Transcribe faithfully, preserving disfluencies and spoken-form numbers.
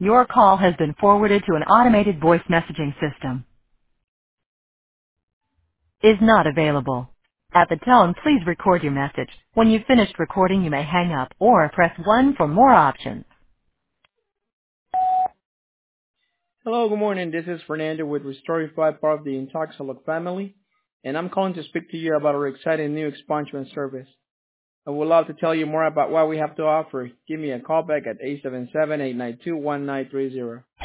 Your call has been forwarded to an automated voice messaging system. Is not available. At the tone, please record your message. When you've finished recording, you may hang up or press one for more options. Hello, good morning. This is Fernando with Restoring Flight, part of the Intoxalog family, and I'm calling to speak to you about our exciting new expungement service. I would love to tell you more about what we have to offer. Give me a call back at eight seven seven, eight nine two, one nine three zero.